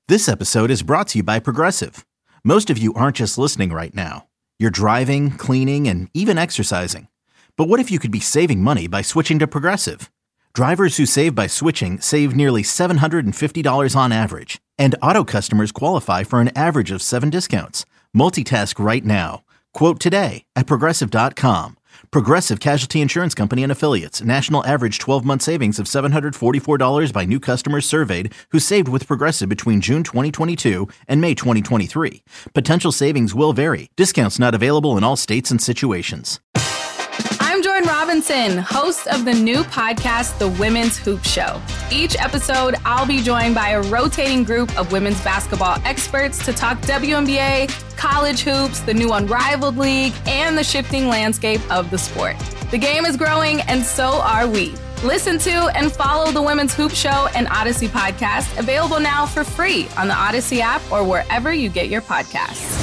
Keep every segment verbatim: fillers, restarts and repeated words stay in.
This episode is brought to you by Progressive. Most of you aren't just listening right now. You're driving, cleaning, and even exercising. But what if you could be saving money by switching to Progressive? Drivers who save by switching save nearly seven hundred fifty dollars on average. And auto customers qualify for an average of seven discounts. Multitask right now. Quote today at Progressive dot com. Progressive Casualty Insurance Company and Affiliates. National average twelve-month savings of seven hundred forty-four dollars by new customers surveyed who saved with Progressive between June twenty twenty-two and May twenty twenty-three. Potential savings will vary. Discounts not available in all states and situations. I'm Jordan Robinson, host of the new podcast, The Women's Hoop Show. Each episode, I'll be joined by a rotating group of women's basketball experts to talk W N B A, college hoops, the new Unrivaled League, and the shifting landscape of the sport. The game is growing, and so are we. Listen to and follow The Women's Hoop Show and Odyssey podcast, available now for free on the Odyssey app or wherever you get your podcasts.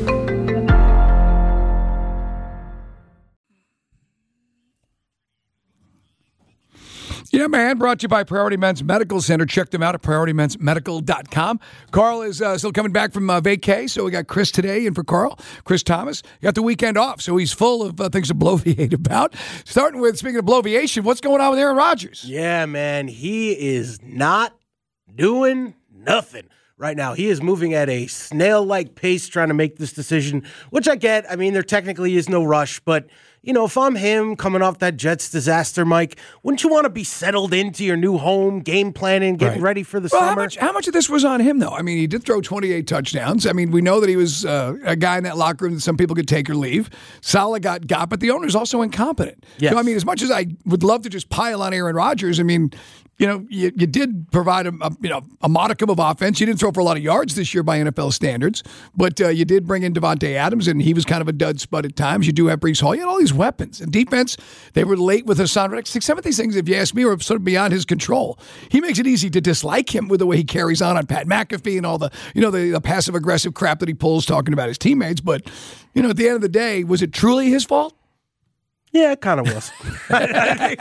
Yeah, man, brought to you by Priority Men's Medical Center. Check them out at priority men's medical dot com. Carl is uh, still coming back from uh, vacay, so we got Chris today in for Carl. Chris Thomas got the weekend off, so he's full of uh, things to bloviate about. Starting with, speaking of bloviation, what's going on with Aaron Rodgers? Yeah, man, he is not doing nothing right now. He is moving at a snail-like pace trying to make this decision, which I get. I mean, there technically is no rush, but you know, if I'm him coming off that Jets disaster, Mike, wouldn't you want to be settled into your new home, game planning, getting right. ready for the well, summer? How much, how much of this was on him, though? I mean, he did throw twenty-eight touchdowns. I mean, we know that he was uh, a guy in that locker room that some people could take or leave. Saleh got got, but the owner's also incompetent. Yes. So, I mean, as much as I would love to just pile on Aaron Rodgers, I mean, you know, you, you did provide a, a you know a modicum of offense. You didn't throw for a lot of yards this year by N F L standards, but uh, you did bring in Devontae Adams, and he was kind of a dud spud at times. You do have Breece Hall. You had all these weapons. And defense, they were late with Hassan Reddick. Some of these things, if you ask me, are sort of beyond his control. He makes it easy to dislike him with the way he carries on on Pat McAfee and all the you know the, the passive-aggressive crap that he pulls talking about his teammates. But, you know, at the end of the day, was it truly his fault? Yeah, it kind of was. I,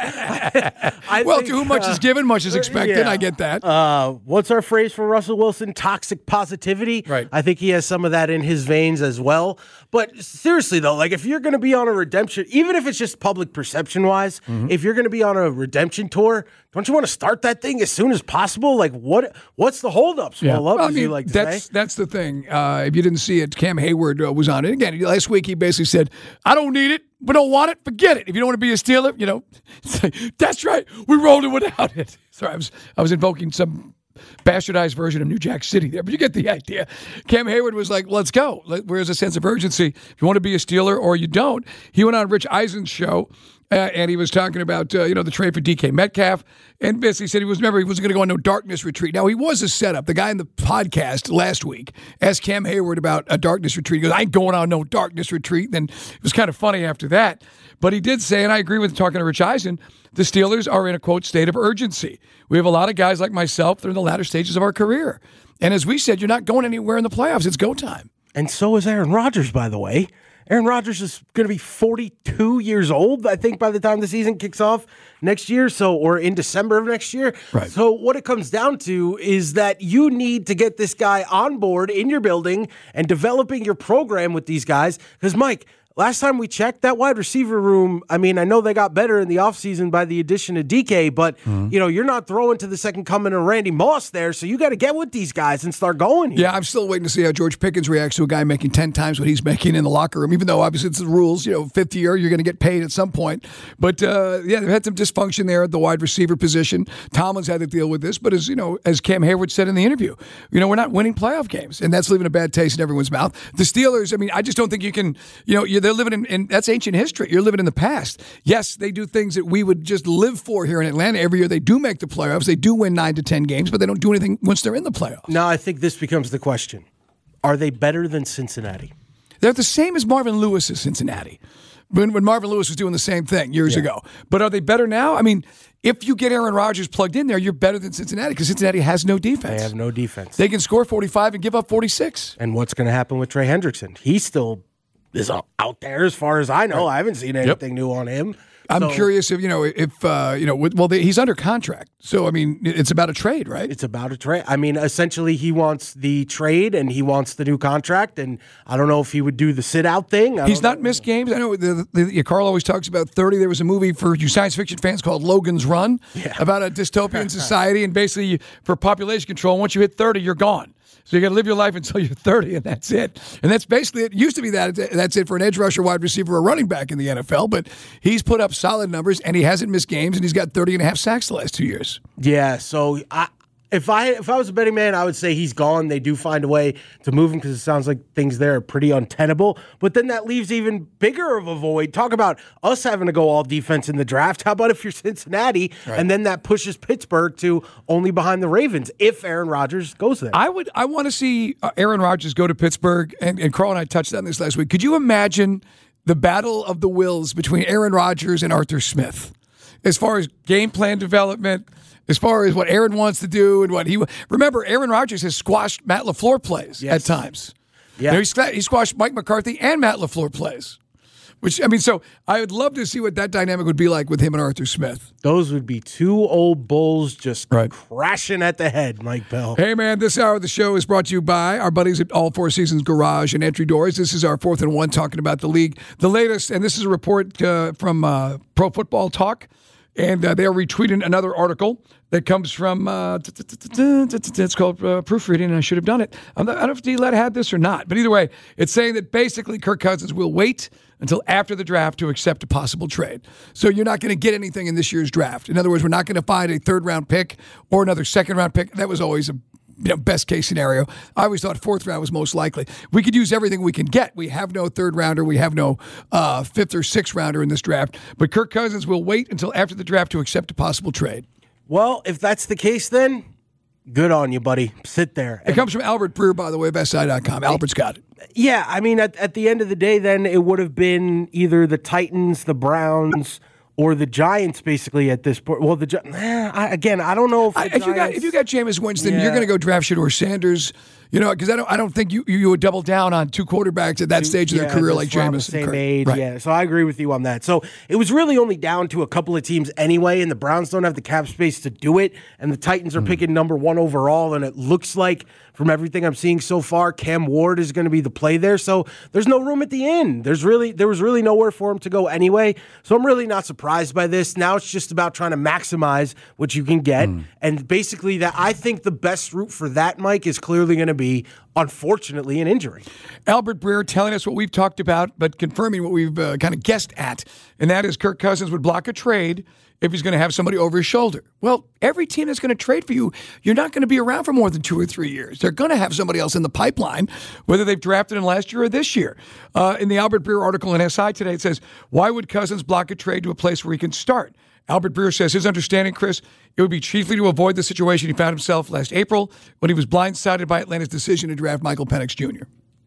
I, I well, think, to whom much uh, is given, much is expected. Yeah. I get that. Uh, what's our phrase for Russell Wilson? Toxic positivity. Right. I think he has some of that in his veins as well. But seriously, though, like if you're going to be on a redemption, even if it's just public perception-wise, mm-hmm. if you're going to be on a redemption tour, don't you want to start that thing as soon as possible? Like, what? What's the holdups? Yeah. Well, up, well, I as mean, you like to that's say. that's the thing. Uh, if you didn't see it, Cam Hayward uh, was on it again last week. He basically said, "I don't need it. We don't want it. Forget it. If you don't want to be a Steeler, you know, that's right. We rolled it without it." Sorry, I was I was invoking some bastardized version of New Jack City there, but you get the idea. Cam Hayward was like, "Let's go. Where's a sense of urgency? If you want to be a Steeler or you don't." He went on Rich Eisen's show. Uh, and he was talking about, uh, you know, the trade for D K Metcalf. And basically said he was, remember, he wasn't going to go on no darkness retreat. Now, he was a setup. The guy in the podcast last week asked Cam Hayward about a darkness retreat. He goes, "I ain't going on no darkness retreat." Then it was kind of funny after that. But he did say, and I agree with talking to Rich Eisen, the Steelers are in a, quote, state of urgency. We have a lot of guys like myself that are in the latter stages of our career. And as we said, you're not going anywhere in the playoffs. It's go time. And so is Aaron Rodgers, by the way. Aaron Rodgers is going to be forty-two years old, I think, by the time the season kicks off next year, so or in December of next year. Right. So what it comes down to is that you need to get this guy on board in your building and developing your program with these guys. Because, Mike, last time we checked, that wide receiver room, I mean, I know they got better in the offseason by the addition of D K, but, mm-hmm. you know, you're not throwing to the second coming of Randy Moss there, so you got to get with these guys and start going here. Yeah, I'm still waiting to see how George Pickens reacts to a guy making ten times what he's making in the locker room, even though obviously it's the rules. You know, fifth year, you're going to get paid at some point. But, uh, yeah, they've had some dysfunction there at the wide receiver position. Tomlin's had to deal with this, but as, you know, as Cam Hayward said in the interview, you know, we're not winning playoff games, and that's leaving a bad taste in everyone's mouth. The Steelers, I mean, I just don't think you can, you know, you're, they're living in, in that's ancient history. You're living in the past. Yes, they do things that we would just live for here in Atlanta. Every year they do make the playoffs. They do win nine to ten games, but they don't do anything once they're in the playoffs. Now, I think this becomes the question. Are they better than Cincinnati? They're the same as Marvin Lewis as Cincinnati. When, when Marvin Lewis was doing the same thing years yeah. ago. But are they better now? I mean, if you get Aaron Rodgers plugged in there, you're better than Cincinnati because Cincinnati has no defense. They have no defense. They can score forty-five and give up forty-six. And what's going to happen with Trey Hendrickson? He's still is out there as far as I know. I haven't seen anything yep. new on him. I'm So- curious if, you know, if, uh, you know, well, they, he's under contract. So, I mean, it's about a trade, right? It's about a trade. I mean, essentially, he wants the trade and he wants the new contract. And I don't know if he would do the sit out thing. I He's don't not know. missed games. I know the, the, the, Carl always talks about thirty. There was a movie for you science fiction fans called Logan's Run about a dystopian society. And basically, for population control, once you hit thirty, you're gone. So you got to live your life until you're thirty, and that's it. And that's basically it. Used to be that. That's it for an edge rusher, wide receiver, or running back in the N F L. But he's put up solid numbers, and he hasn't missed games, and he's got thirty and a half sacks the last two years. Yeah, so I, if I if I was a betting man, I would say he's gone. They do find a way to move him because it sounds like things there are pretty untenable. But then that leaves even bigger of a void. Talk about us having to go all defense in the draft. How about if you're Cincinnati, Right. and then that pushes Pittsburgh to only behind the Ravens if Aaron Rodgers goes there? I would. I want to see uh, Aaron Rodgers go to Pittsburgh, and, and Carl and I touched on this last week. Could you imagine the battle of the wills between Aaron Rodgers and Arthur Smith, as far as game plan development, as far as what Aaron wants to do, and what he remember? Aaron Rodgers has squashed Matt LaFleur plays Yes. at times. Yeah. You know, he's, he squashed Mike McCarthy and Matt LaFleur plays. Which I mean, so I would love to see what that dynamic would be like with him and Arthur Smith. Those would be two old bulls just Right. crashing at the head, Mike Bell. Hey, man, this hour of the show is brought to you by our buddies at All Four Seasons Garage and Entry Doors. This is our fourth and one talking about the league. The latest, and this is a report uh, from uh, Pro Football Talk, and uh, they are retweeting another article that comes from, uh, it's called uh, Proofreading, and I should have done it. I'm not, I don't know if D-Led had this or not, but either way, it's saying that basically Kirk Cousins will wait until after the draft to accept a possible trade. So you're not going to get anything in this year's draft. In other words, we're not going to find a third-round pick or another second-round pick. That was always a you know, best case scenario. I always thought fourth round was most likely. We could use everything we can get. We have no third rounder. We have no uh, fifth or sixth rounder in this draft. But Kirk Cousins will wait until after the draft to accept a possible trade. Well, if that's the case, then good on you, buddy. Sit there. It comes from Albert Breer, by the way, of S I dot com. Albert's got it. Yeah, I mean, at, at the end of the day, then it would have been either the Titans, the Browns, or the Giants, basically at this point. Well, the Gi- eh, I, again, I don't know if, the I, if you got Giants- if you got Jameis Winston, Yeah. you're going to go draft Shador Sanders. You know, because I don't I don't think you, you would double down on two quarterbacks at that stage of Yeah, their career that's like around the Jameis and same Kirk. age. Right. Yeah, so I agree with you on that. So it was really only down to a couple of teams anyway, and the Browns don't have the cap space to do it, and the Titans Hmm. are picking number one overall, and it looks like from everything I'm seeing so far, Cam Ward is going to be the play there. So there's no room at the end. There's really there was really nowhere for him to go anyway. So I'm really not surprised by this. Now it's just about trying to maximize what you can get, Hmm. and basically that I think the best route for that, Mike, is clearly going to be, unfortunately, an injury. Albert Breer telling us what we've talked about, but confirming what we've uh, kind of guessed at, and that is Kirk Cousins would block a trade if he's going to have somebody over his shoulder. Well, every team that's going to trade for you, you're not going to be around for more than two or three years. They're going to have somebody else in the pipeline, whether they've drafted him last year or this year. Uh, in the Albert Breer article in S I today, it says, why would Cousins block a trade to a place where he can start? Albert Breer says his understanding, Chris, it would be chiefly to avoid the situation he found himself last April when he was blindsided by Atlanta's decision to draft Michael Penix Junior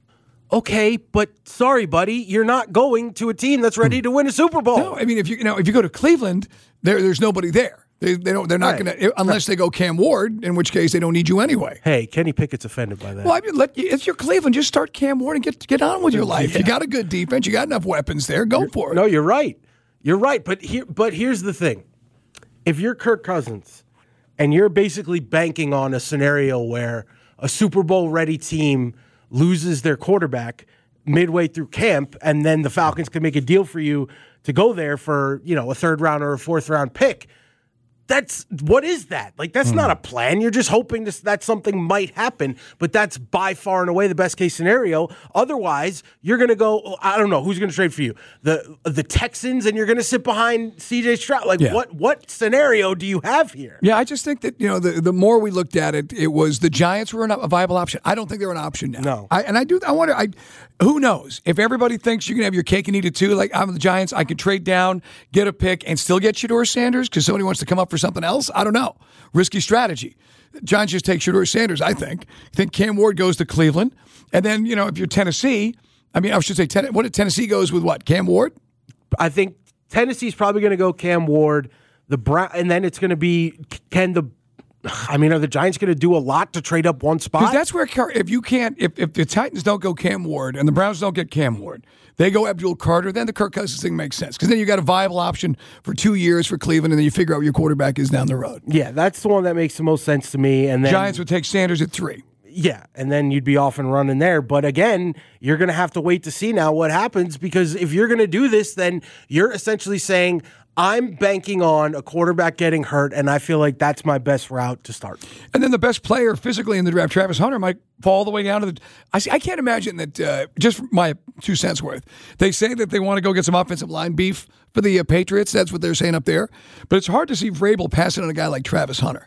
Okay, but sorry, buddy, you're not going to a team that's ready to win a Super Bowl. No, I mean if you, you know if you go to Cleveland, there there's nobody there. They, they don't. They're not Right. going to unless they go Cam Ward, in which case they don't need you anyway. Hey, Kenny Pickett's offended by that. Well, I mean, let if you're Cleveland, just start Cam Ward and get get on with your life. You got a good defense. You got enough weapons there. Go for it. No, you're right. You're right. But here, but here's the thing: if you're Kirk Cousins and you're basically banking on a scenario where a Super Bowl ready team loses their quarterback midway through camp, and then the Falcons can make a deal for you to go there for, you know, a third round or a fourth round pick. That's what is that? Like, that's not a plan. You're just hoping this, that something might happen, but that's by far and away the best case scenario. Otherwise, you're going to go, I don't know, who's going to trade for you? The the Texans, and you're going to sit behind C J Stroud. Like, Yeah. what what scenario do you have here? Yeah, I just think that, you know, the, the more we looked at it, it was the Giants were an, a viable option. I don't think they're an option now. No. I, and I do, I wonder, I, who knows? If everybody thinks you can have your cake and eat it too, like I'm the Giants, I could trade down, get a pick, and still get Shador Sanders because somebody wants to come up for something else. I don't know. Risky strategy. Giants just take Shador Sanders, I think. I think Cam Ward goes to Cleveland. And then, you know, if you're Tennessee, I mean, I should say, ten, what, Tennessee goes with what? Cam Ward? I think Tennessee's probably going to go Cam Ward, the Brown, and then it's going to be can the I mean, are the Giants going to do a lot to trade up one spot? Because that's where, if you can't, if, if the Titans don't go Cam Ward and the Browns don't get Cam Ward, they go Abdul Carter, then the Kirk Cousins thing makes sense. Because then you got a viable option for two years for Cleveland, and then you figure out what your quarterback is down the road. Yeah, that's the one that makes the most sense to me. And then Giants would take Sanders at three. Yeah, and then you'd be off and running there. But again, you're going to have to wait to see now what happens, because if you're going to do this, then you're essentially saying, I'm banking on a quarterback getting hurt, and I feel like that's my best route to start. And then the best player physically in the draft, Travis Hunter, might fall all the way down to the – I see, I can't imagine that, uh, just my two cents worth, they say that they want to go get some offensive line beef for the uh, Patriots. That's what they're saying up there. But it's hard to see Vrabel passing on a guy like Travis Hunter.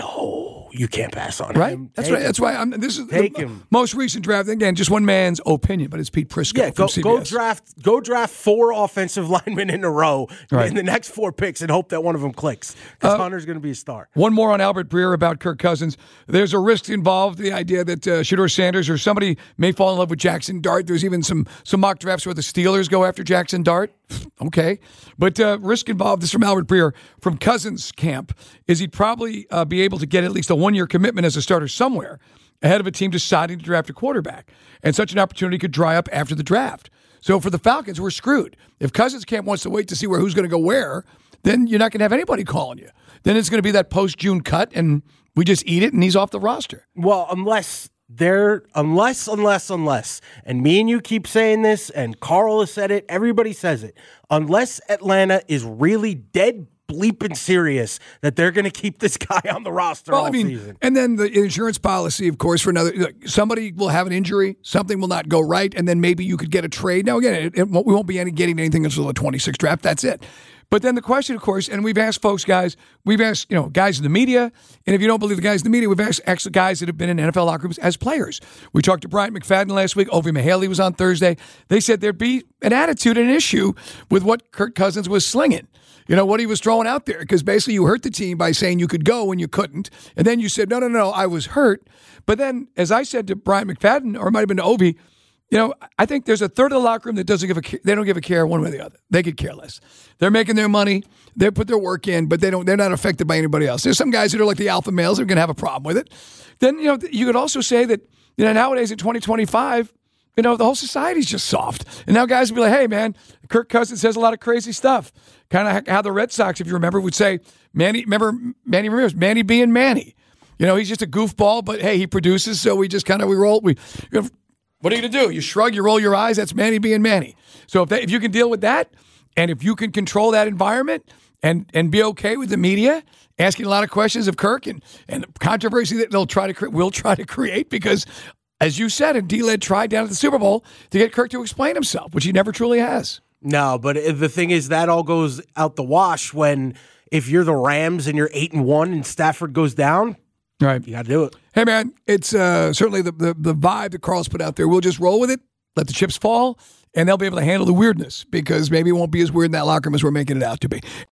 No, you can't pass on right? him. That's Take right. him. That's why I'm. This is Take the him. most recent draft. Again, just one man's opinion, but it's Pete Prisco Yeah, go, from C B S. go draft. Go draft four offensive linemen in a row Right. in the next four picks, and hope that one of them clicks, because Uh, Hunter's going to be a star. One more on Albert Breer about Kirk Cousins. There's a risk involved. The idea that uh, Shedeur Sanders or somebody may fall in love with Jackson Dart. There's even some some mock drafts where the Steelers go after Jackson Dart. Okay, but uh, risk involved. This is from Albert Breer from Cousins' camp. Is he'd probably uh, be able to get at least a one-year commitment as a starter somewhere ahead of a team deciding to draft a quarterback, and such an opportunity could dry up after the draft. So for the Falcons, we're screwed. If Cousins' camp wants to wait to see where who's going to go where, then you're not going to have anybody calling you. Then it's going to be that post-June cut, and we just eat it, and he's off the roster. Well, unless they're unless unless unless, and me and you keep saying this, and Carl has said it. Everybody says it. Unless Atlanta is really dead bleeping serious that they're going to keep this guy on the roster Well, all I mean, season. and then the insurance policy, of course, for another look, somebody will have an injury, something will not go right, and then maybe you could get a trade. Now, again, it, it won't, we won't be any, getting anything until the twenty-sixth draft. That's it. But then the question, of course, and we've asked folks, guys, we've asked, you know, guys in the media, and if you don't believe the guys in the media, we've asked actually guys that have been in N F L locker rooms as players. We talked to Bryant McFadden last week. Ovi Mihaly was on Thursday. They said there'd be an attitude and an issue with what Kirk Cousins was slinging. You know, what he was throwing out there, because basically you hurt the team by saying you could go when you couldn't. And then you said, no, no, no, I was hurt. But then, as I said to Bryant McFadden, or it might have been to Ovi, you know, I think there's a third of the locker room that doesn't give a they don't give a care one way or the other. They could care less. They're making their money. They put their work in, but they don't. They're not affected by anybody else. There's some guys that are like the alpha males that are going to have a problem with it. Then, you know, you could also say that, you know, nowadays in twenty twenty-five, you know, the whole society's just soft. And now guys will be like, hey, man, Kirk Cousins says a lot of crazy stuff. Kind of how the Red Sox, if you remember, would say, Manny, remember Manny Ramirez, Manny being Manny. You know, he's just a goofball, but hey, he produces, so we just kind of, we roll, we, you know, what are you going to do? You shrug, you roll your eyes, that's Manny being Manny. So if, that, if you can deal with that, and if you can control that environment and and be okay with the media asking a lot of questions of Kirk and, and controversy that they'll try to cre- will try to create, because as you said, and D-Led tried down at the Super Bowl to get Kirk to explain himself, which he never truly has. No, but the thing is, that all goes out the wash when, if you're the Rams and you're eight and one and Stafford goes down, right? You got to do it. Hey, man, it's uh, certainly the, the the vibe that Carl's put out there. We'll just roll with it, let the chips fall, and they'll be able to handle the weirdness, because maybe it won't be as weird in that locker room as we're making it out to be.